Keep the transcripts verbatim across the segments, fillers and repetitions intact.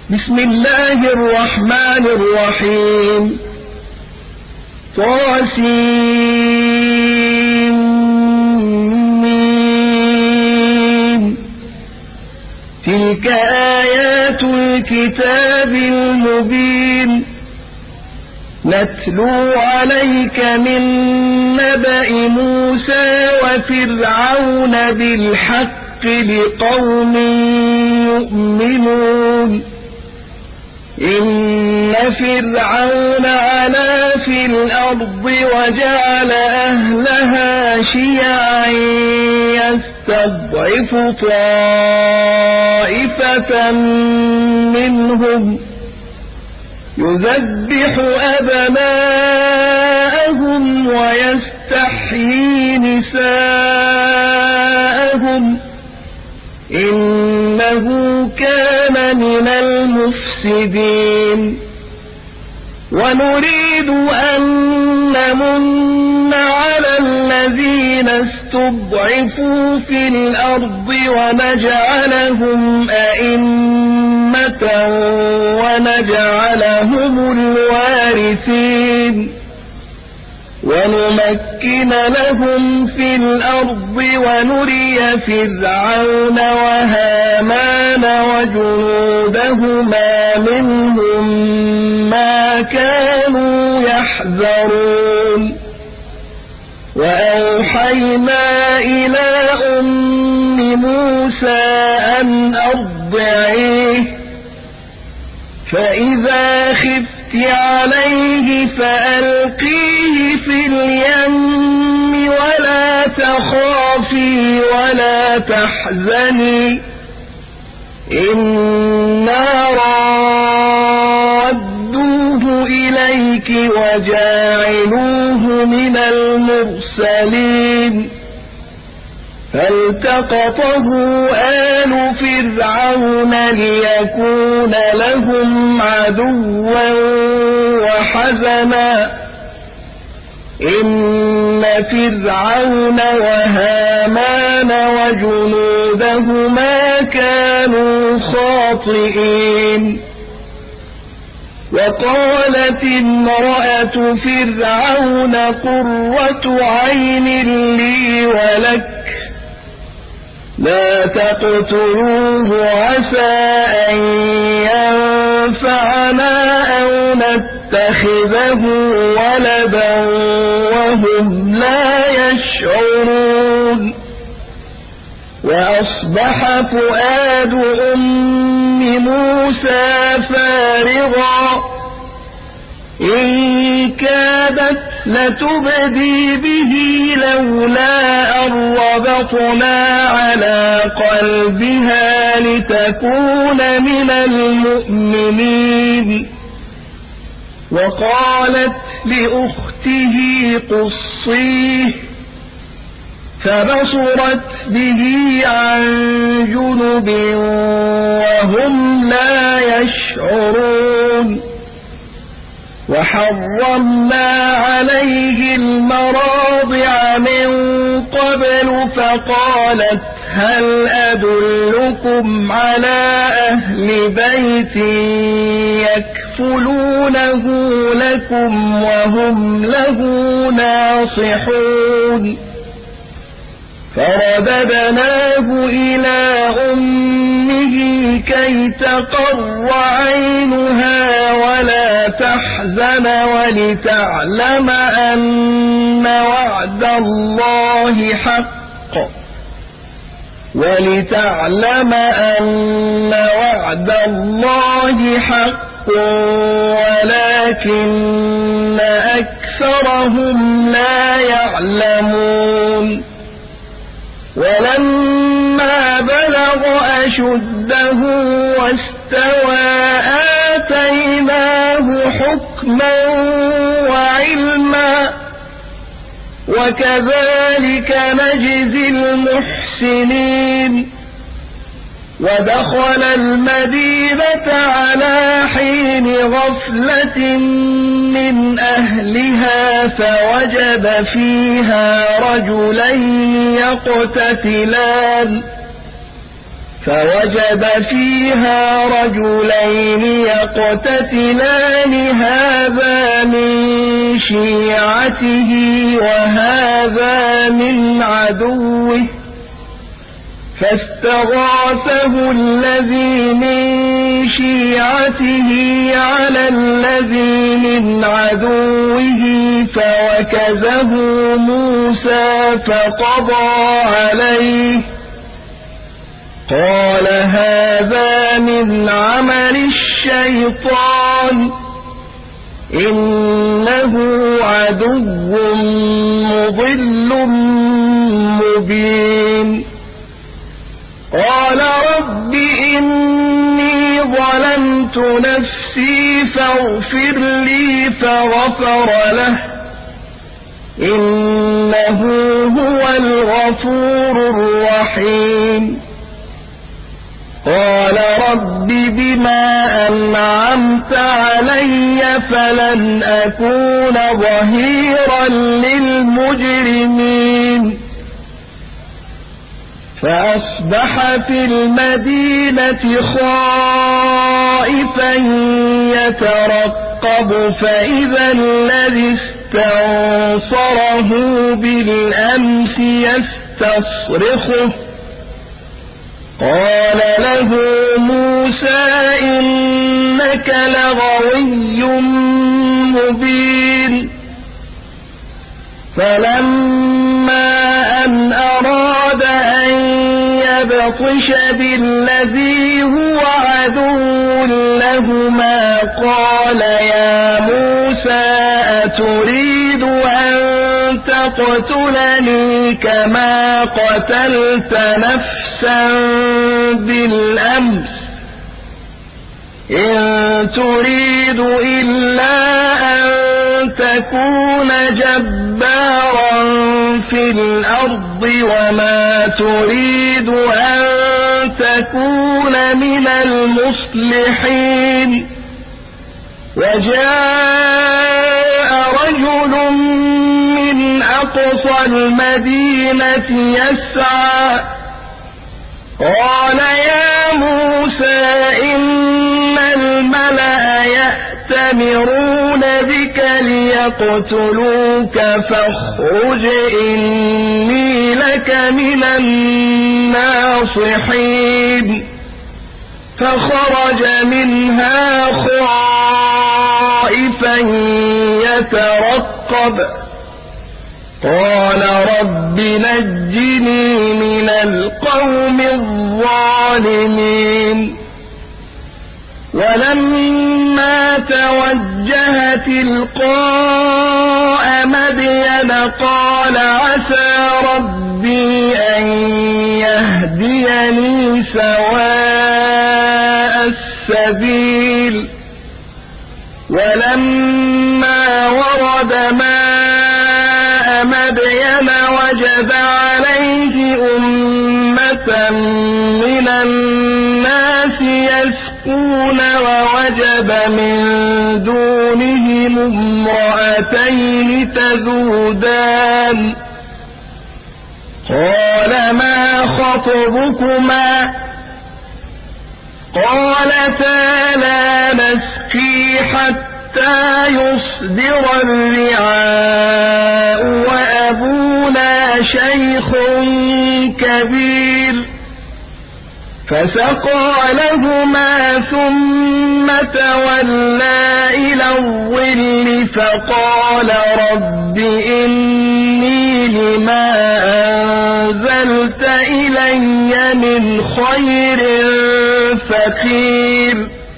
بسم الله الرحمن الرحيم طاسين تلك آيات الكتاب المبين نتلو عليك من نبأ موسى وفرعون بالحق لقوم يؤمنون إن فرعون علا في الأرض وجعل أهلها شيعا يستضعف طائفة منهم يذبح أبناءهم ويستحيي نساءهم إنه كان من المفسدين ونريد أن نمن على الذين استضعفوا في الأرض ونجعلهم أئمة ونجعلهم الوارثين ونمكن لهم في الأرض ونري فرعون وهامان وجنودهما منهم ما كانوا يحذرون وأوحينا إلى أم موسى أن أرضعيه فإذا خفت عليه فألقيه في اليم ولا تخافي ولا تحزني إنا رادوه إليك وجاعلوه من المرسلين فالتقطه آل فرعون ليكون لهم عدوا وحزنا إن فرعون وهامان وجنودهما كانوا خاطئين وقالت امرأة فرعون قرة عين لي ولك لا تقتلوه عسى أن ينفعنا أو نتخذه ولدا وهم لا يشعرون وأصبح فؤاد أم موسى فارغا إن كادت لتبدي به لولا أن ربطنا على قلبها لتكون من المؤمنين وقالت لأخته قصيه فبصرت به عن جنب وهم لا يشعرون وحرمنا عليه المراضع من قبل فقالت هل أدلكم على أهل بيت يكفلونه لكم وهم له ناصحون فرددناه إلى أمه كي تقر عينها ولا تحزن ولتعلم أن وعد الله حق ولتعلم أن وعد الله حق ولكن أكثرهم لا يعلمون ولما بلغ أشده واستوى آتيناه حكما وعلما وكذلك نجزي المحسنين ودخل المدينة على حين غفلة من أهلها فوجد فيها رجلين يقتتلان فوجد فيها رجلين يقتتلان هذا من شيعته وهذا من عدوه فاستغاثه الذي من شيعته على الذي من عدوه فوكزه موسى فقضى عليه قال هذا من عمل الشيطان إنه عدو مضل مبين قال رب إني ظلمت نفسي فاغفر لي فغفر له إنه هو الغفور الرحيم قال رب بما أنعمت علي فلن أكون ظهيرا للمجرمين فأصبح في المدينة خائفا يترقب فإذا الذي استنصره بالأمس يستصرخه قال له موسى إنك لغوي مبين فلما أن أراد أن يبطش بالذي هو عدو لهما قال يا موسى أتريد أن تقتلني كما قتلت نفسا بالأمس إن تريد إلا أن تكون جبارا في الأرض وما تريد أن تكون من المصلحين وجاء رجل من أقصى المدينة يسعى قال يا موسى إن الملأ يأتمرون بك ليقتلوك فاخرج إني لك من الناصحين فخرج منها خائفا يترقب قال رب نجني من القوم الظالمين ولما توجه تلقاء مدين قال عسى ربي أن يهديني سواء السبيل ولما ورد ماء مدين وجد عليه أمة من الناس يسقون ووجد من دونهم امرأتين تذودان قال ما خطبكما قالتا لا نسقي حتى يصدر الرعاء وأبونا شيخ كبير فسقى لهما ثم تولى إلى الظل فقال رب إني لما أنزلت إلي من خير فقير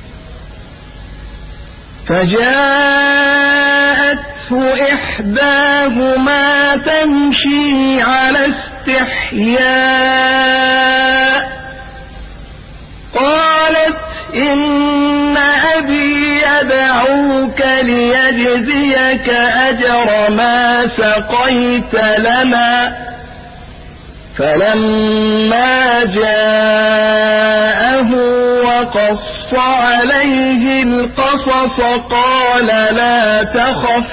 فجاءته إحداهما تمشي على استحياء قالت إن أبي يدعوك ليجزيك أجر ما سقيت لنا فلما جاءه وقص عليه القصص قال لا تخف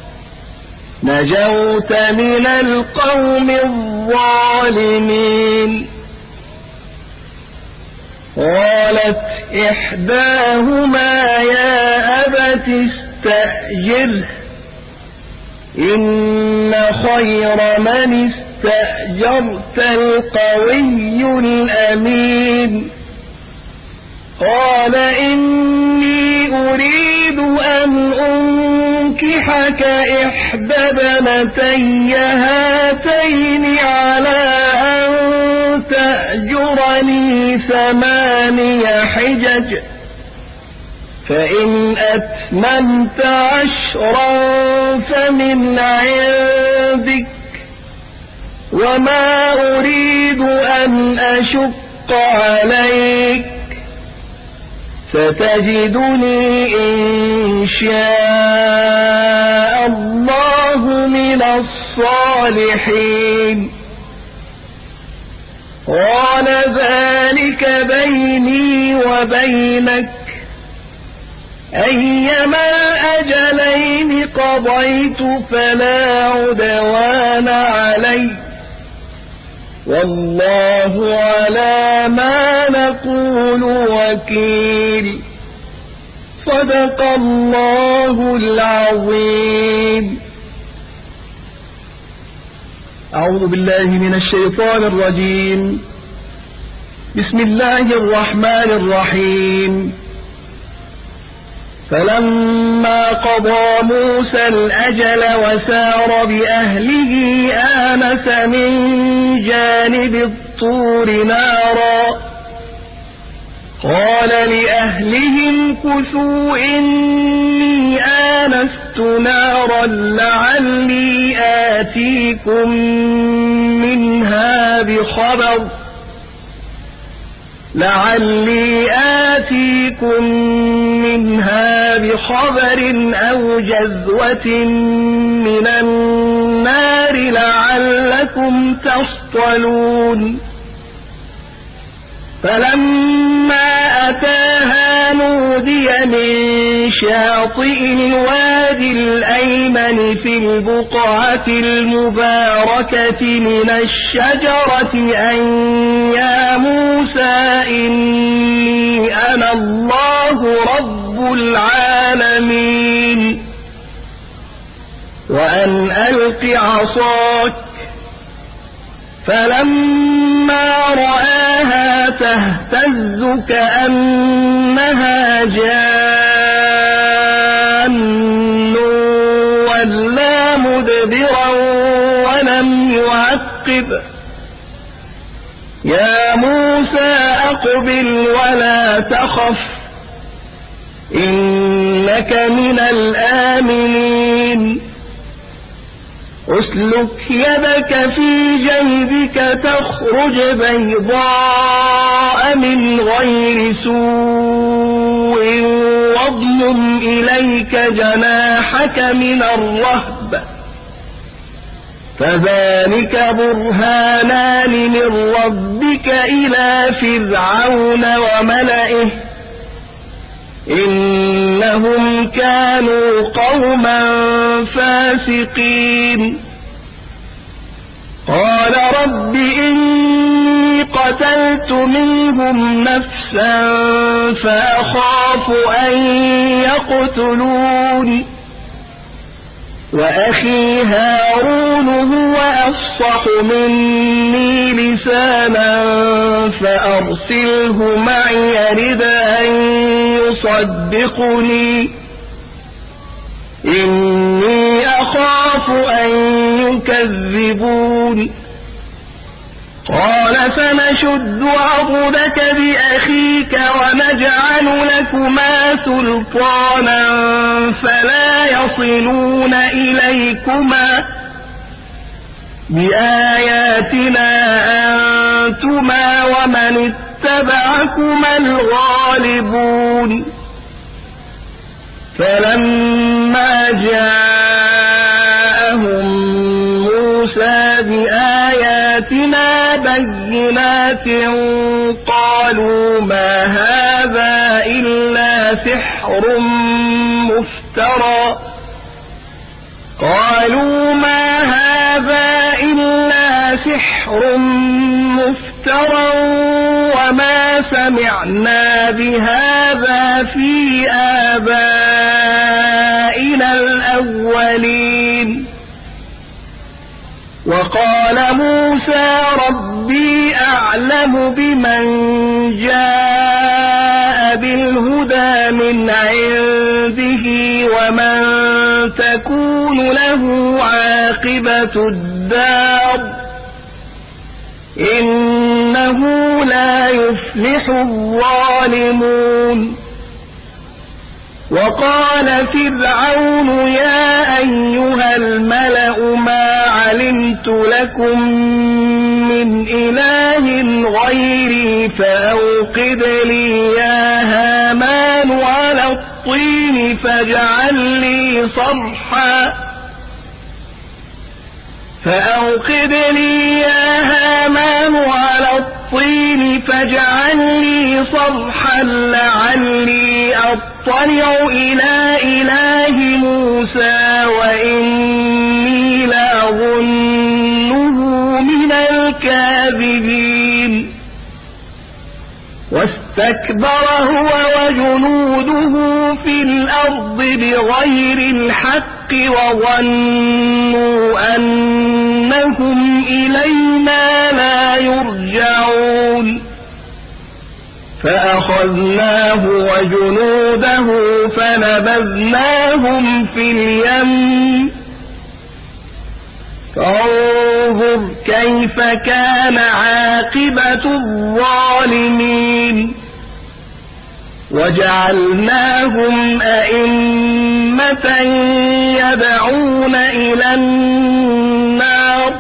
نجوت من القوم الظالمين قالت إحداهما يا أبت استأجره إن خير من استأجرت القوي الأمين قال إني أريد أن أنكحك إحدى ابنتي هاتين على أن تأجرني ثماني حجج فإن أتممت عشرا فمن عندك وما أريد أن أشق عليك ستجدني إن شاء الله من الصالحين قال ذلك بيني وبينك أيما الأجلين قضيت فلا عدوان علي والله على ما نقول وكيل صدق الله العظيم. أعوذ بالله من الشيطان الرجيم. بسم الله الرحمن الرحيم. فلما قضى موسى الأجل وسار بأهله آنس من جانب الطور نارا قال لأهلهم كثوا إني آنست نارا لعلي آتيكم منها بخبر لعلي آتيكم منها بخبر أو جذوة من النار لعلكم تصطلون فلما أتاها نودي من شاطئ الوادي الأيمن في البقعة المباركة من الشجرة أن يا موسى إني أنا الله رب العالمين وأن ألق عصاك فلما رآها تهتز كأنها جان ولا مدبرا ولم يعقب يا موسى أقبل ولا تخف إنك من الآمنين اسلك يدك في جيبك تخرج بيضاء من غير سوء واضمم إليك جناحك من الرهب فذلك برهانان من ربك إلى فرعون وملئه إنهم كانوا قوما فاسقين قال رب إني قتلت منهم نفسا فأخاف أن يقتلون وأخي هارون هو أفصح مني لسانا فأرسله معي يرد أن يصدقني إني أخاف أن يكذبون قال فنشد عضدك بأخيك ونجعل لكما سلطانا فلا يصلون إليكما بآياتنا أنتما ومن اتبعكما الغالبون فلما جاءهم موسى بآياتنا بينات قالوا ما هذا إلا سحر مفترى قالوا ما هذا إلا سحر مفترى وما سمعنا بهذا في آبائنا الأولين وقال موسى ربي أعلم بمن جاء بالهدى من عنده ومن تكون له عاقبة الدار إنه لا يفلح الظالمون وقال فرعون يا أيها الملأ ما علمت لكم من إله غيري فأوقد لي يا هامان على الطين فاجعل لي صرحا فأوقد لي يا هامان على الطين فاجعل لي صرحا لعلي أطلع إلى إله موسى وإني لأظنه من الكاذبين واستكبر هو وجنوده في الأرض بغير الحق وظنوا أنهم إلينا لا يرجعون فأخذناه وجنوده فنبذناهم في اليم فانظر كيف كان عاقبة الظالمين وجعلناهم أئمة يدعون إلى النار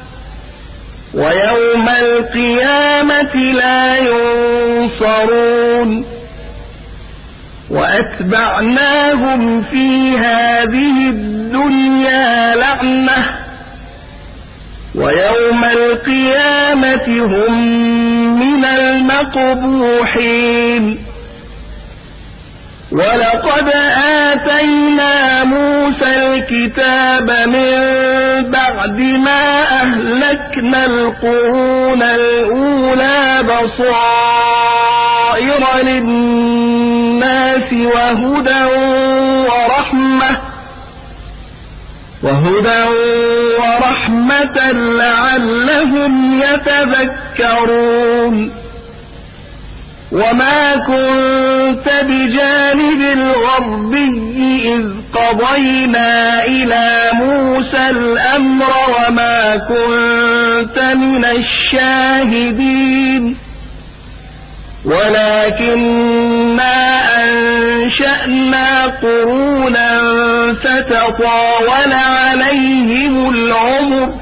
ويوم القيامة لا ينصرون وأتبعناهم في هذه الدنيا لعنة ويوم القيامة هم من المقبوحين ولقد آتينا موسى الكتاب من بعد ما أهلكنا القرون الأولى بصائر للناس وهدى ورحمة وهدى ورحمة لعلهم يتذكرون وما كنت بجانب الغربي إذ قضينا إلى موسى الأمر وما كنت من الشاهدين ولكننا أنشأنا قرونا فتطاول عليهم العمر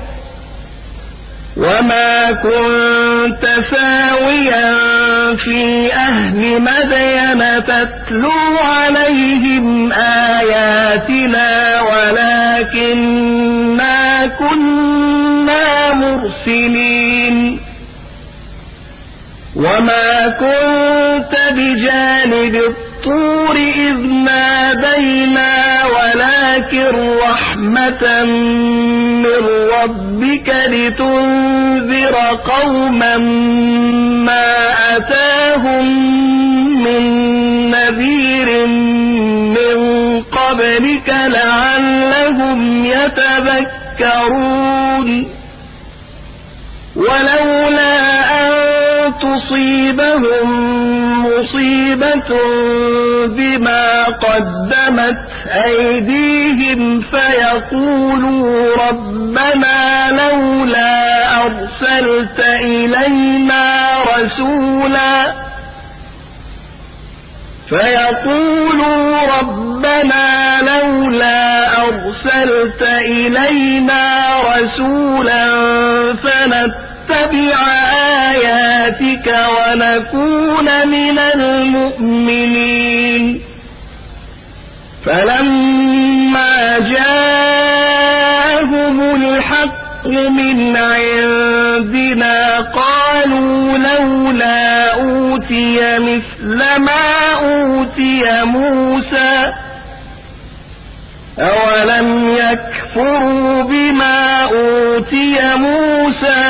وما كنت ثاويا في أهل مدين تتلو عليهم آياتنا ولكننا كنا مرسلين وما كنت بجانب الطور إذ نادينا ولكن رحمة من ربك لتنذر قوما ما أتاهم من نذير من قبلك لعلهم يتذكرون ولولا أن تصيبهم مصيبة بما قدمت أيديهم فيقولوا ربنا لولا أرسلت إلينا رسولا فيقولوا ربنا لولا أرسلت إلينا رسولا فنتبع آياتك ونكون من المؤمنين فلما جاءهم الحق من عندنا قالوا لولا أوتي مثل ما أوتي موسى أولم يكفروا بما أوتي موسى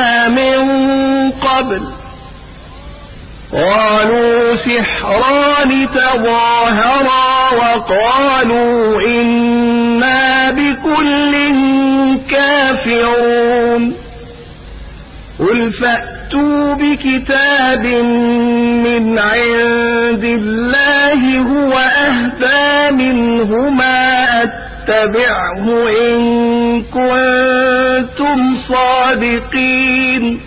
قالوا سحران تظاهرا وقالوا إنا بكل كافرون قل فأتوا بكتاب من عند الله هو أهدى منهما أتبعه إن كنتم صادقين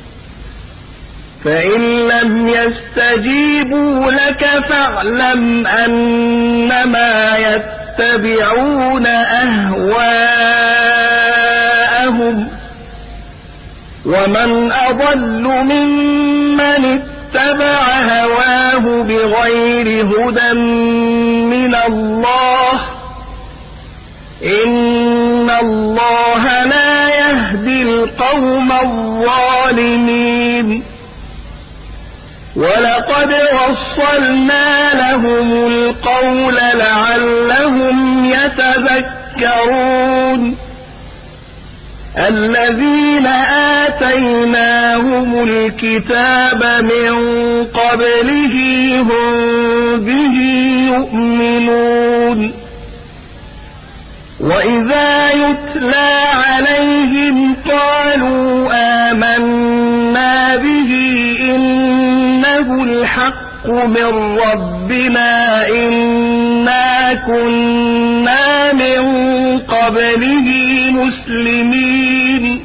فإن لم يستجيبوا لك فاعلم أنما يتبعون أهواءهم ومن أضل ممن اتبع هواه بغير هدى من الله إن الله لا يهدي القوم الظالمين ولقد وصلنا لهم القول لعلهم يتذكرون الذين آتيناهم الكتاب من قبله هم به يؤمنون وإذا يتلى عليهم قالوا آمنا به إنه الحق من ربنا إنا كنا من قبله مسلمين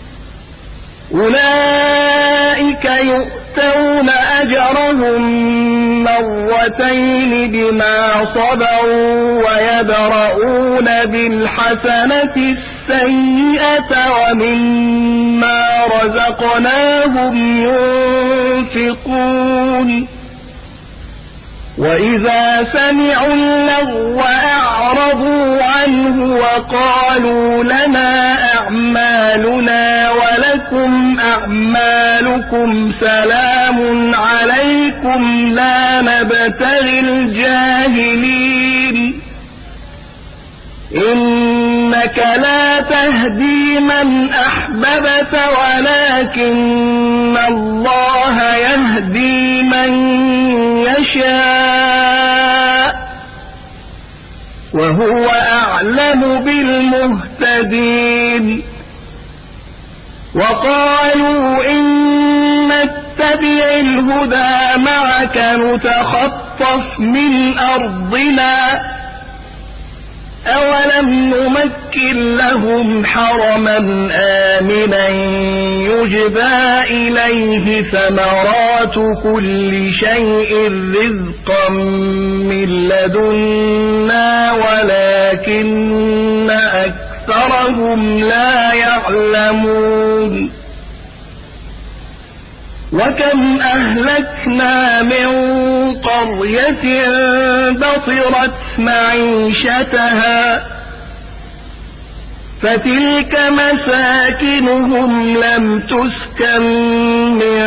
أولئك يؤتون أجرهم مرتين بما صبروا ويدرؤون بالحسنة السيئة ومما رزقناهم ينفقون وإذا سمعوا اللغو أعرضوا عنه وقالوا لنا أعمالنا ولكم أعمالكم سلام عليكم لا نبتغي الجاهلين إنك لا تهدي من أحببت ولكن الله يهدي من يشاء وهو أعلم بالمهتدين وقالوا إن نتبع الهدى معك نتخطف من أرضنا أولم نمكن لهم حرما آمنا يجبى إليه ثمرات كل شيء رزقا من لدنا ولكن أكثرهم لا يعلمون وكم أهلكنا من قرية بطرت معيشتها فتلك مساكنهم لم تسكن من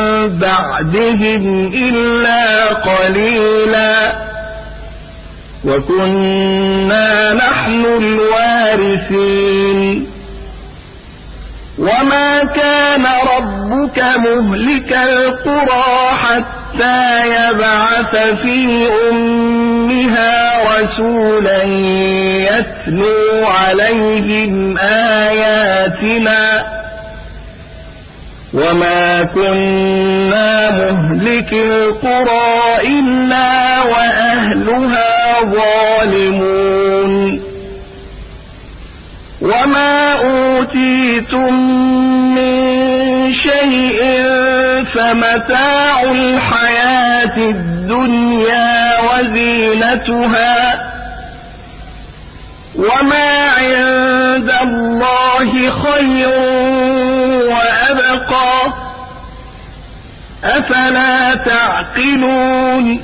بعدهم إلا قليلا وكنا نحن الوارثين وما كان ربك مهلك القرى حتى يبعث في أمها رسولا يتلو عليهم آياتنا وما كنا مهلك القرى إلا وأهلها ظالمون وما أوتيتم من شيء فمتاع الحياة الدنيا وزينتها وما عند الله خير وأبقى أفلا تعقلون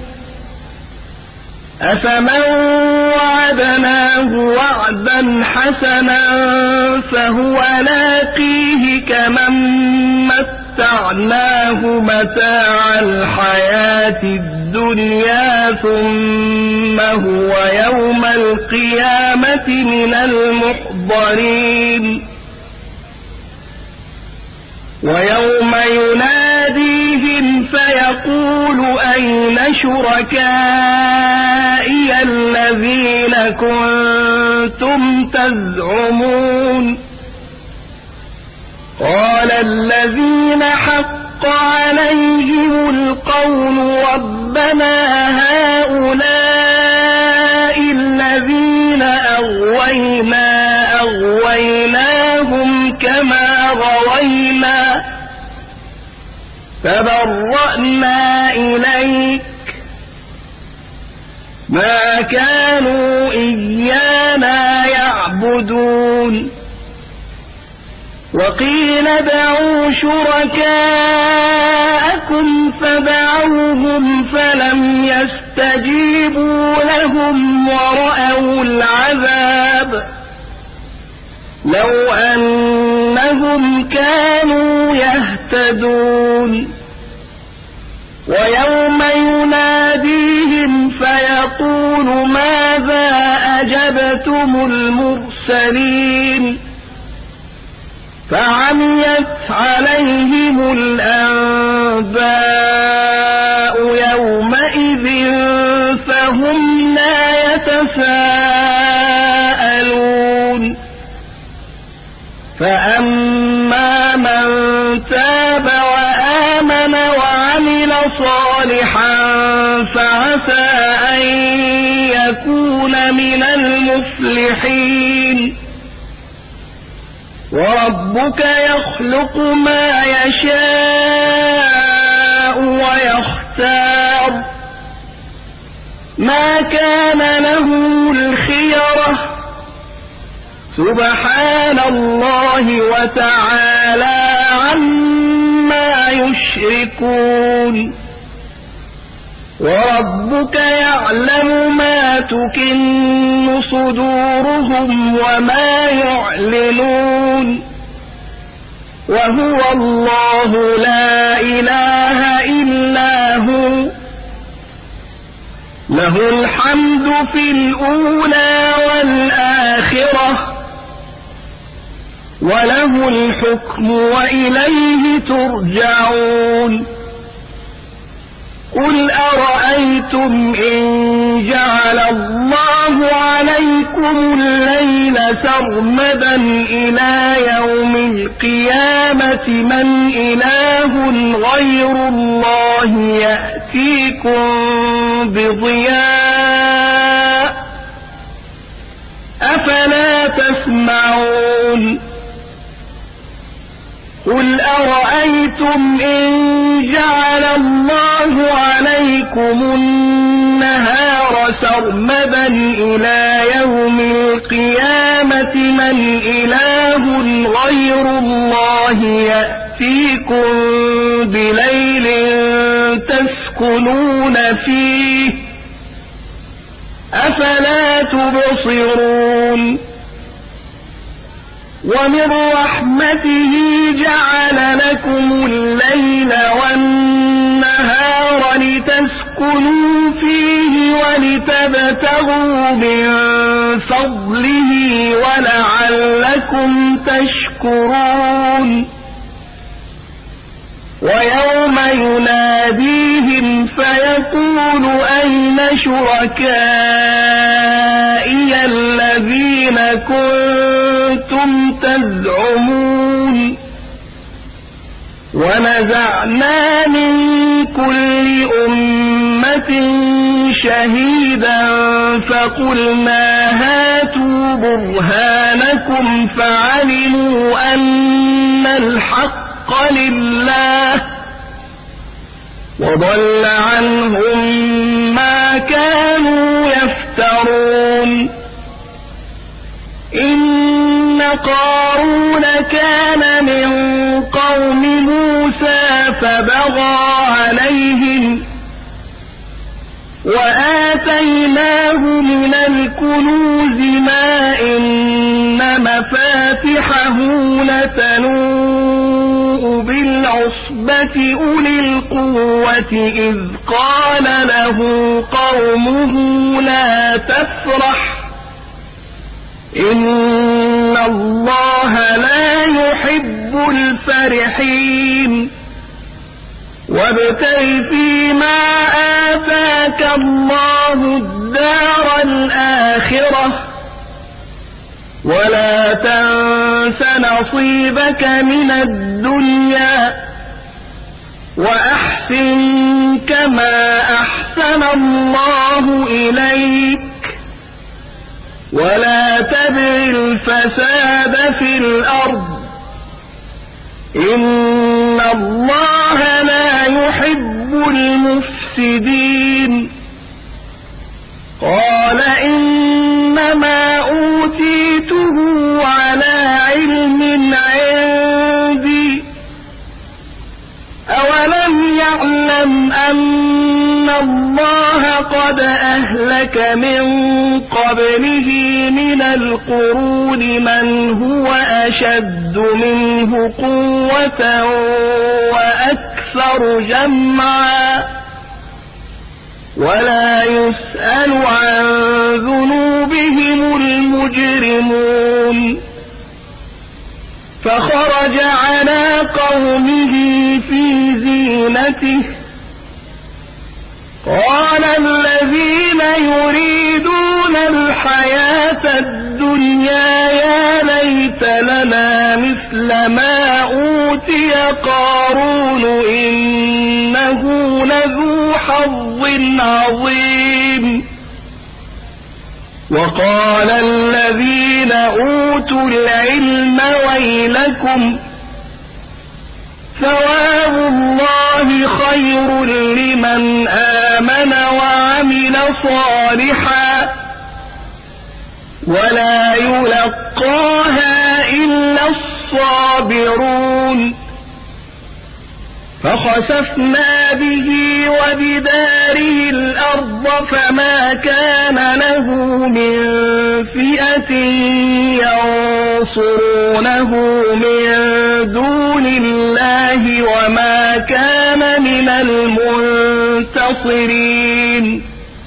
أفمن وعدناه وعدا حسنا فهو لاقيه كمن متعناه متاع الحياة الدنيا ثم هو يوم القيامة من المحضرين ويوم يناديهم فيقول أين شركائي الذين كنتم تزعمون قال الذين حق عليهم القول ربنا هؤلاء الذين أغوينا أغويناهم كما غوينا تبرأنا إليك ما كانوا إيانا يعبدون وقيل ادعوا شركاءكم فدعوهم فلم يستجيبوا لهم ورأوا العذاب لو أنهم كانوا يهتدون ويوم يناديهم فيقول ماذا أجبتم المرسلين فعميت عليهم الأنباء يومئذ فهم لا يتساءلون فأما من تاب وآمن وعمل صالحا فعسى أن يكون من المفلحين وربك يخلق ما يشاء ويختار ما كان له الخيرة سبحان الله وتعالى عما يشركون وربك يعلم ما تكن صدورهم وما يعلنون وهو الله لا إله إلا هو له الحمد في الأولى والآخرة وله الحكم وإليه ترجعون قل أرأيتم إن جعل الله عليكم الليل سرمدا إلى يوم القيامة من إله غير الله يأتيكم بضياء أفلا تسمعون قل أرأيتم إن جعل الله عليكم النهار سرمدا إلى يوم القيامة من إله غير الله يأتيكم بليل تسكنون فيه أفلا تبصرون ومن رحمته جعل لكم الليل والنهار لتسكنوا فيه ولتبتغوا من فضله ولعلكم تشكرون ويوم يناديهم فيقول أين شركائي الذين كنتم تزعمون ونزعنا من كل أمة شهيدا فقلنا هاتوا برهانكم فعلموا أن الحق لله وضل عنهم ما كانوا يفترون إن قارون كان من قوم موسى فبغى عليهم وآتيناه من الكنوز ما إن مفاتحه لتنوء بالعصبة أولي القوة إذ قال له قومه لا تفرح إن الله لا يحب الفرحين وابتغ فيما آتاك الله الدار الآخرة ولا تنس نصيبك من الدنيا وأحسن كما أحسن الله إليك ولا تبغ الفساد في الأرض إن الله لا يحب المفسدين. قال إنما أوتيته على علم عندي أولم يعلم أن الله قد أهلك من قبله من القرون من هو أشد منه قوة وأكثر جمعا ولا يسأل عن ذنوبهم المجرمون. فخرج على قومه في زينته قال الذين يريدون الحياة الدنيا يا ليت لنا مثل ما أوتي قارون إنه لذو حظ عظيم. وقال الذين أوتوا العلم ويلكم ثواب الله خير لمن آمن وعمل صالحا ولا يلقاها إلا الصابرون. فخسفنا به وبداره الأرض فما كان له من فئة ينصرونه من دون الله وما كان من المنتصرين.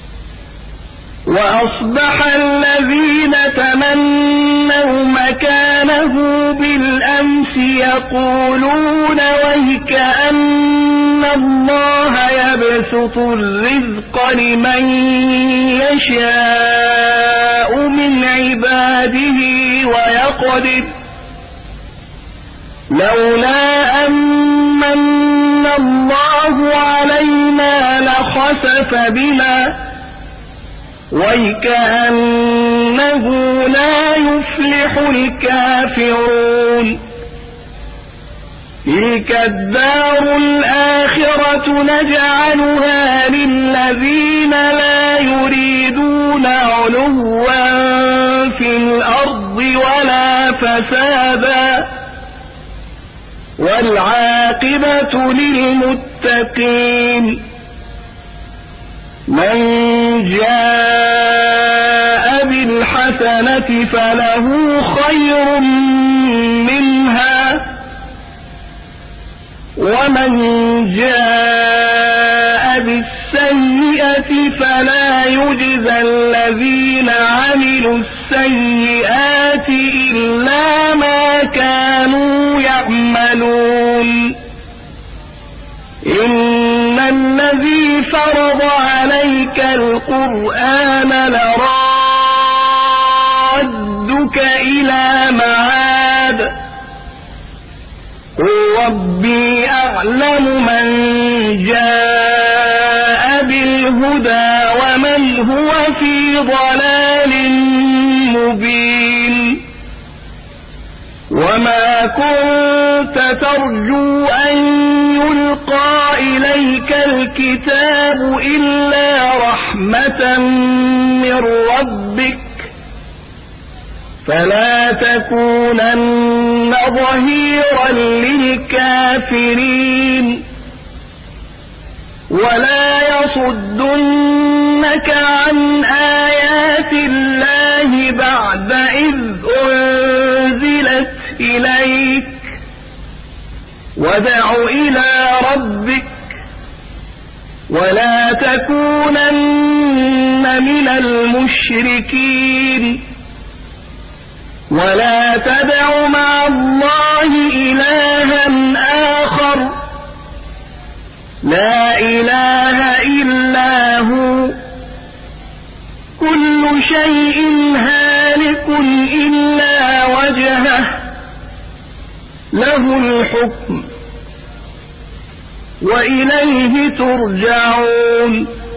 وأصبح الذين تمنوا مكانه بالأمس يقولون ويك أن الله يبسط الرزق لمن يشاء من عباده ويقدر لولا أمن الله علينا لخسف بنا ويكأنه لا يفلح الكافرون. تلك الدار الآخرة نجعلها للذين لا يريدون علوا في الأرض ولا فسادا والعاقبة للمتقين. من جاء بالحسنة فله خير منها ومن جاء بالسيئة فلا يجزى الذين عملوا السيئات إلا ما كانوا يعملون. إن الذي فرض عليك القرآن لرادك إلى معاد قل ربي أعلم من جاء بالهدى ومن هو في ضلال مبين. وما كنت ترجو أن يلقى إليك الكتاب إلا رحمة من ربك فلا تكونن ظهيرا للكافرين. ولا يصدنك عن آيات الله بعد إذ أنزلت إليك وادع إلى ربك ولا تكونن من المشركين. ولا تدع مع الله إلها آخر لا إله إلا هو كل شيء هالك إلا وجهه له الحكم وإليه ترجعون